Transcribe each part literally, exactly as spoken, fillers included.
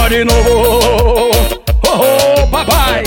só de novo. Oh, oh, papai.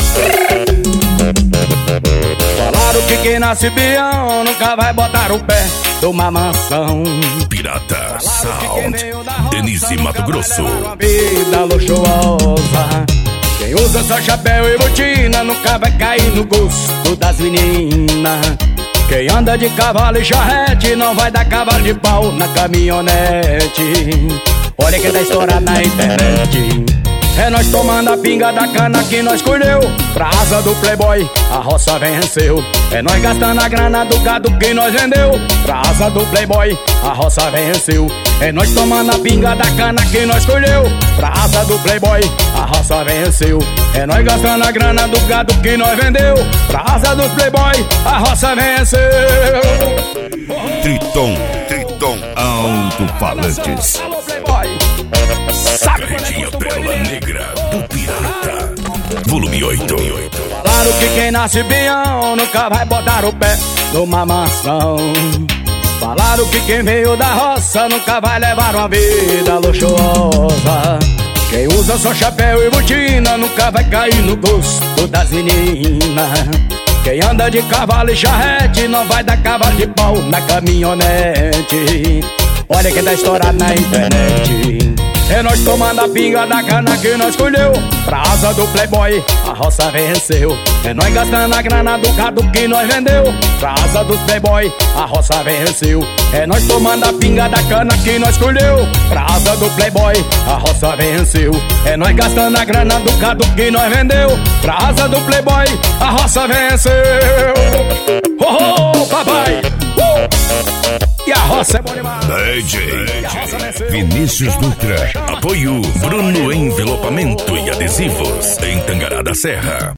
Falaram que quem nasce peão nunca vai botar o pé numa mansão. Pirata Sound, Denise Mato Grosso. Uma vida luxuosa. Quem usa só chapéu e botina nunca vai cair no gosto das meninas. Quem anda de cavalo e charrete não vai dar cavalo de pau na caminhonete. Olha quem tá estourado na internet. É nós tomando a pinga da cana que nós colheu. Pra asa do playboy, a roça venceu. É nós gastando a grana do gado que nós vendeu. Pra asa do playboy, a roça venceu. É nós tomando a pinga da cana que nós colheu. Pra asa do playboy, a roça venceu. É nós gastando a grana do gado que nós vendeu. Pra asa do playboy, a roça venceu. Triton, Triton Alto-Falantes. Alô, playboy. Carretinha Pérola Negra do Pirata, volume oito. Claro que quem nasce peão nunca vai botar o pé numa mansão. Falaram que quem veio da roça nunca vai levar uma vida luxuosa. Quem usa só chapéu e botina nunca vai cair no gosto das meninas. Quem anda de cavalo e charrete não vai dar cavalo de pau na caminhonete. Olha quem tá estourado na internet. É nós tomando a pinga da cana que nós colheu. Pra asa do playboy, a roça venceu. É nós gastando a grana do gado que nós vendeu. Pra asa do playboy, a roça venceu. É nós tomando a pinga da cana que nós colheu. Pra asa do playboy, a roça venceu. É nós gastando a grana do gado que nós vendeu. Pra asa do playboy, a roça venceu. Oh, oh, papai. Uh! E a roça é bom demais. D J Vinícius Dutra. Apoio Bruno Envelopamento e Adesivos em Tangará da Serra.